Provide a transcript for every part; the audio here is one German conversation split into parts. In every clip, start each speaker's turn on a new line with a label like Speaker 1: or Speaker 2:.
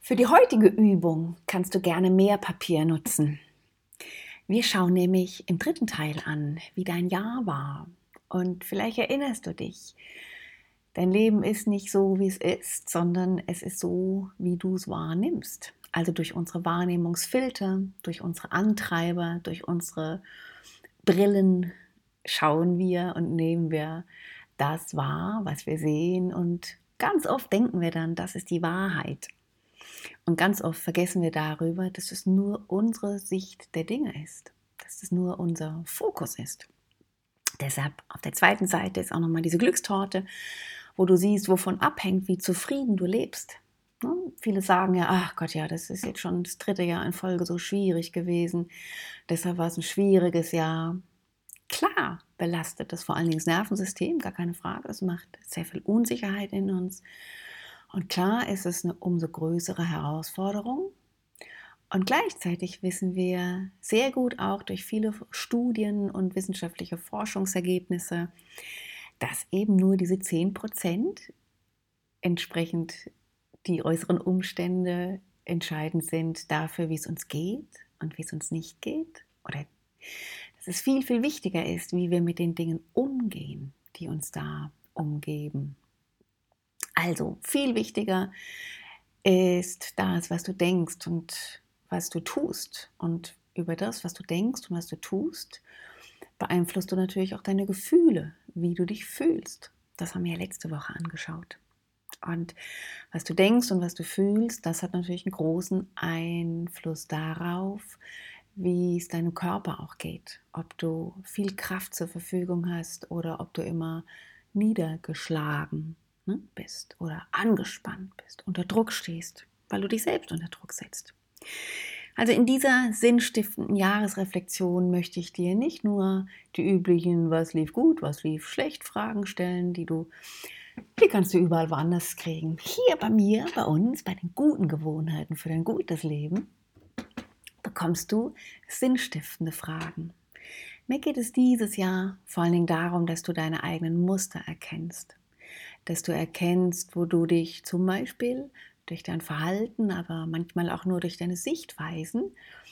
Speaker 1: Für die heutige Übung kannst du gerne mehr Papier nutzen. Wir schauen nämlich im dritten Teil an, wie dein Jahr war. Und vielleicht erinnerst du dich, dein Leben ist nicht so, wie es ist, sondern es ist so, wie du es wahrnimmst. Also durch unsere Wahrnehmungsfilter, durch unsere Antreiber, durch unsere Brillen schauen wir und nehmen wir das wahr, was wir sehen. Und ganz oft denken wir dann, das ist die Wahrheit. Und ganz oft vergessen wir darüber, dass es nur unsere Sicht der Dinge ist, dass es nur unser Fokus ist. Deshalb auf der zweiten Seite ist auch nochmal diese Glückstorte, wo du siehst, wovon abhängt, wie zufrieden du lebst. Viele sagen ja, ach Gott, ja, das ist jetzt schon das dritte Jahr in Folge so schwierig gewesen. Deshalb war es ein schwieriges Jahr. Klar belastet das vor allen Dingen das Nervensystem, gar keine Frage. Das macht sehr viel Unsicherheit in uns. Und klar ist es eine umso größere Herausforderung. Und gleichzeitig wissen wir sehr gut auch durch viele Studien und wissenschaftliche Forschungsergebnisse, dass eben nur diese 10% entsprechend die äußeren Umstände entscheidend sind dafür, wie es uns geht und wie es uns nicht geht. Oder dass es viel, viel wichtiger ist, wie wir mit den Dingen umgehen, die uns da umgeben. Also viel wichtiger ist das, was du denkst und was du tust. Und über das, was du denkst und was du tust, beeinflusst du natürlich auch deine Gefühle, wie du dich fühlst. Das haben wir ja letzte Woche angeschaut. Und was du denkst und was du fühlst, das hat natürlich einen großen Einfluss darauf, wie es deinem Körper auch geht. Ob du viel Kraft zur Verfügung hast oder ob du immer niedergeschlagen bist oder angespannt bist, unter Druck stehst, weil du dich selbst unter Druck setzt. Also in dieser sinnstiftenden Jahresreflexion möchte ich dir nicht nur die üblichen, was lief gut, was lief schlecht, Fragen stellen, die kannst du überall woanders kriegen. Hier bei mir, bei uns, bei den guten Gewohnheiten für dein gutes Leben, bekommst du sinnstiftende Fragen. Mir geht es dieses Jahr vor allen Dingen darum, dass du deine eigenen Muster erkennst. Dass du erkennst, wo du dich zum Beispiel durch dein Verhalten, aber manchmal auch nur durch deine Sichtweisen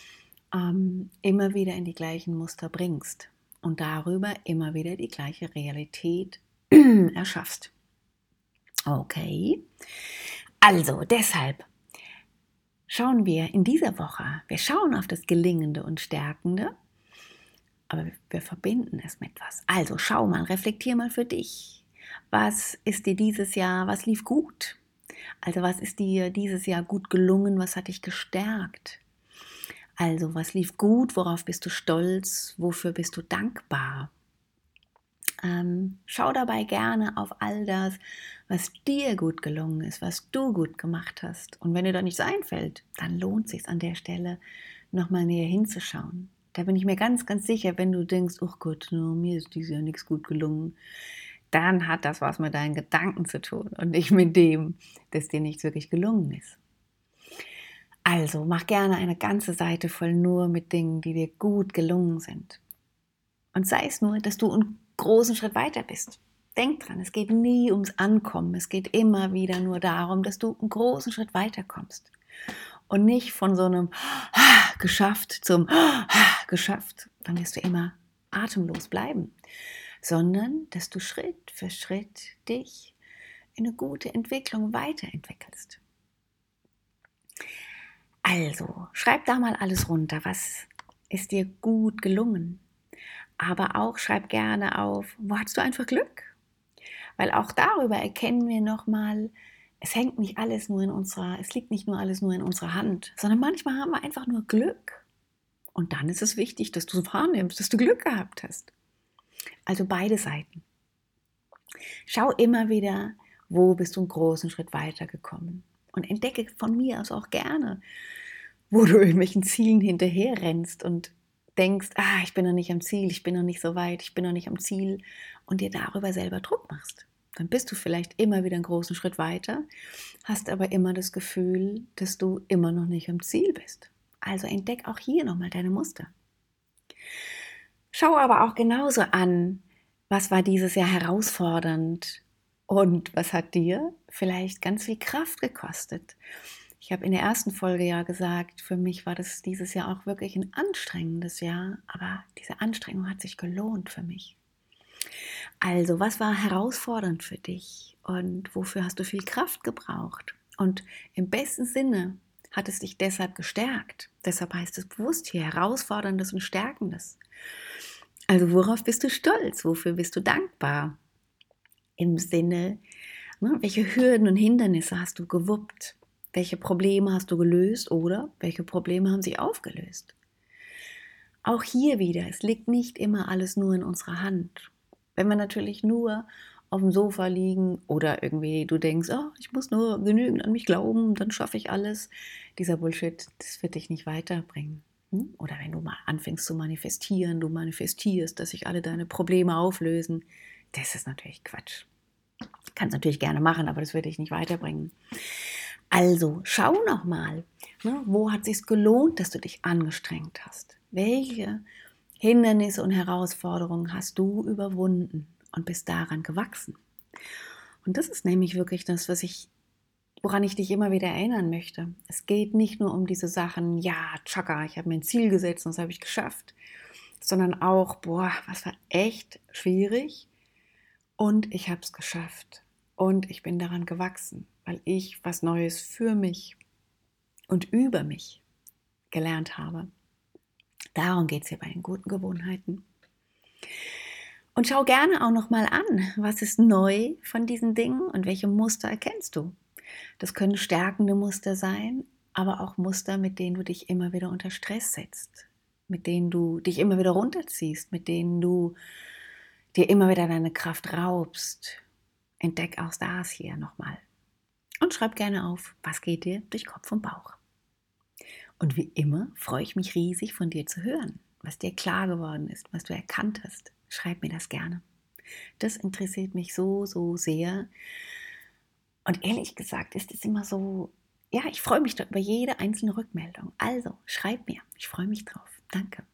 Speaker 1: immer wieder in die gleichen Muster bringst und darüber immer wieder die gleiche Realität erschaffst. Okay, also deshalb schauen wir in dieser Woche, wir schauen auf das Gelingende und Stärkende, aber wir verbinden es mit was. Also schau mal, reflektier mal für dich. Was ist dir dieses Jahr, was lief gut? Also was ist dir dieses Jahr gut gelungen, was hat dich gestärkt? Also was lief gut, worauf bist du stolz, wofür bist du dankbar? Schau dabei gerne auf all das, was dir gut gelungen ist, was du gut gemacht hast. Und wenn dir da nichts einfällt, dann lohnt es sich an der Stelle nochmal näher hinzuschauen. Da bin ich mir ganz, ganz sicher, wenn du denkst, oh Gott, no, mir ist dieses Jahr nichts gut gelungen, dann hat das was mit deinen Gedanken zu tun und nicht mit dem, dass dir nichts wirklich gelungen ist. Also mach gerne eine ganze Seite voll nur mit Dingen, die dir gut gelungen sind. Und sei es nur, dass du einen großen Schritt weiter bist. Denk dran, es geht nie ums Ankommen. Es geht immer wieder nur darum, dass du einen großen Schritt weiterkommst. Und nicht von so einem geschafft zum geschafft. Dann wirst du immer atemlos bleiben. Sondern, dass du Schritt für Schritt dich in eine gute Entwicklung weiterentwickelst. Also, schreib da mal alles runter. Was ist dir gut gelungen? Aber auch schreib gerne auf, wo hattest du einfach Glück? Weil auch darüber erkennen wir nochmal, es liegt nicht alles nur in unserer Hand, sondern manchmal haben wir einfach nur Glück. Und dann ist es wichtig, dass du wahrnimmst, dass du Glück gehabt hast. Also beide Seiten. Schau immer wieder, wo bist du einen großen Schritt weitergekommen. Und entdecke von mir aus auch gerne, wo du irgendwelchen Zielen hinterher rennst und denkst, ich bin noch nicht am Ziel, ich bin noch nicht so weit, ich bin noch nicht am Ziel und dir darüber selber Druck machst. Dann bist du vielleicht immer wieder einen großen Schritt weiter, hast aber immer das Gefühl, dass du immer noch nicht am Ziel bist. Also entdeck auch hier nochmal deine Muster. Schau aber auch genauso an, was war dieses Jahr herausfordernd und was hat dir vielleicht ganz viel Kraft gekostet. Ich habe in der ersten Folge ja gesagt, für mich war das dieses Jahr auch wirklich ein anstrengendes Jahr, aber diese Anstrengung hat sich gelohnt für mich. Also, was war herausfordernd für dich und wofür hast du viel Kraft gebraucht? Und im besten Sinne hat es dich deshalb gestärkt. Deshalb heißt es bewusst hier Herausforderndes und Stärkendes. Also, worauf bist du stolz? Wofür bist du dankbar? Im Sinne, ne, welche Hürden und Hindernisse hast du gewuppt? Welche Probleme hast du gelöst oder welche Probleme haben sich aufgelöst? Auch hier wieder, es liegt nicht immer alles nur in unserer Hand. Wenn wir natürlich nur auf dem Sofa liegen oder irgendwie du denkst, oh, ich muss nur genügend an mich glauben, dann schaffe ich alles. Dieser Bullshit, das wird dich nicht weiterbringen. Oder wenn du mal anfängst zu manifestieren, du manifestierst, dass sich alle deine Probleme auflösen. Das ist natürlich Quatsch. Kannst natürlich gerne machen, aber das wird dich nicht weiterbringen. Also schau nochmal, ne, wo hat es sich gelohnt, dass du dich angestrengt hast? Welche Hindernisse und Herausforderungen hast du überwunden und bist daran gewachsen? Und das ist nämlich wirklich das, woran ich dich immer wieder erinnern möchte. Es geht nicht nur um diese Sachen, ja, tschakka, ich habe mir ein Ziel gesetzt und das habe ich geschafft, sondern auch, boah, was war echt schwierig und ich habe es geschafft und ich bin daran gewachsen, weil ich was Neues für mich und über mich gelernt habe. Darum geht es hier bei den guten Gewohnheiten. Und schau gerne auch nochmal an, was ist neu von diesen Dingen und welche Muster erkennst du. Das können stärkende Muster sein, aber auch Muster, mit denen du dich immer wieder unter Stress setzt, mit denen du dich immer wieder runterziehst, mit denen du dir immer wieder deine Kraft raubst. Entdeck auch das hier nochmal. Und schreib gerne auf, was geht dir durch Kopf und Bauch. Und wie immer freue ich mich riesig, von dir zu hören, was dir klar geworden ist, was du erkannt hast. Schreib mir das gerne. Das interessiert mich so, so sehr. Und ehrlich gesagt ist es immer so, ja, ich freue mich über jede einzelne Rückmeldung. Also schreib mir, ich freue mich drauf. Danke.